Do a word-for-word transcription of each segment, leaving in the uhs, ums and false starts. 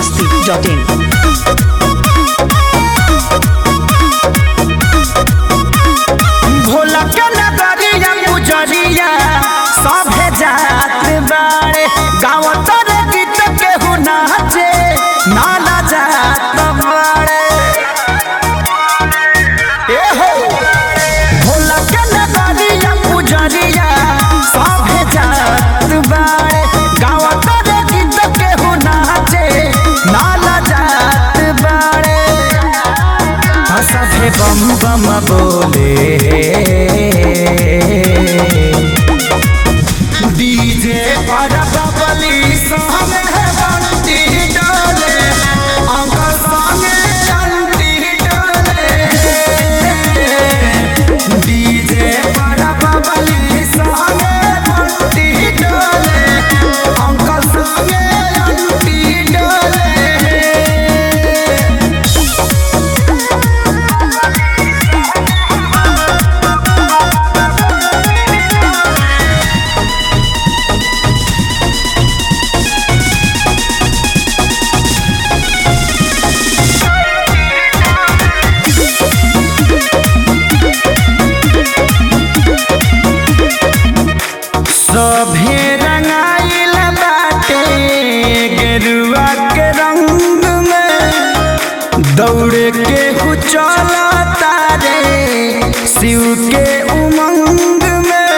masti dot in. Bhola के नगरिया पुजरिया सभे जात बाड़े गाँव तर गीत केहू नाचे नाला जात बाड़े। ए हो भोला के नगरिया पुजरिया सभे जात बाड़े गाँव तर गीत केहू नाचे नाला जात बाड़े। सभे बम बम बोले डीजे पर बबली संगे बंटी डोले अंकल संगे अंटी डोले। डीजे पर बबली संगे बंटी डोले अंकल संगे अंटी डोले। सभे रंगाइल बाटे गेरुआ के रंग में दौड़े के हु चलता रे शिव के उमंग में।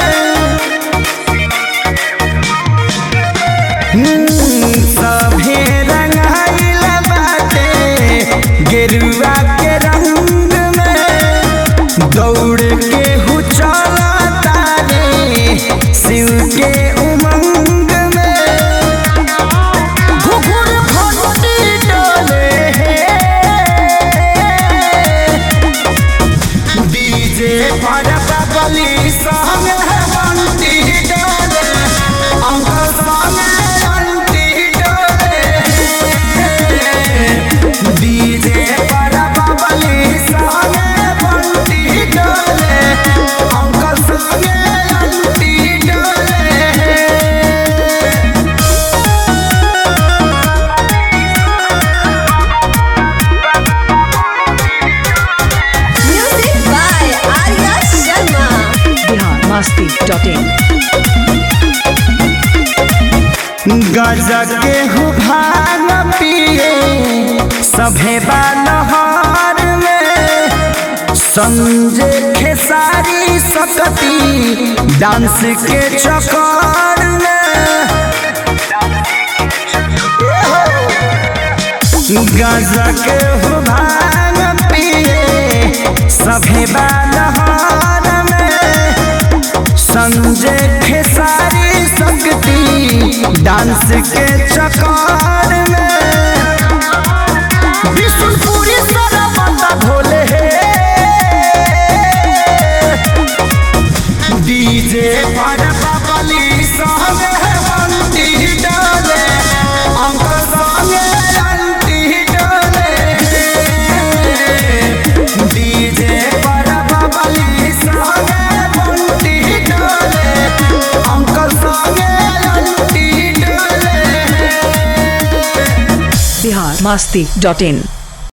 सभे रंगाइल बाटे गेरुआ के रंग में दौड़े के हु चलता रे शिव के उमंग में। घुघुर घंटी डोले डीजे पर बबली संगे बंटी डोले अंकल संगे बंटी डोले। डीजे पर बबली संगे बंटी डोले अंकल संगे masti dot in. गजा के हु भांग पिए सभे बानहार में संजय खेसारी सकती डांस के चक्कर में। गजा के हु भांग पिए सभे बानहार में संजय खेसारी सकती डांस के चक्कर में। विष्णुपुरी सरबंदा भोले डीजे पर बबली संगे बंटी डोले अंकल संगे अंटी डोले। डीजे पर बबली संगे बंटी डोले अंकल संगे अंटी डोले। Bihar masti dot in.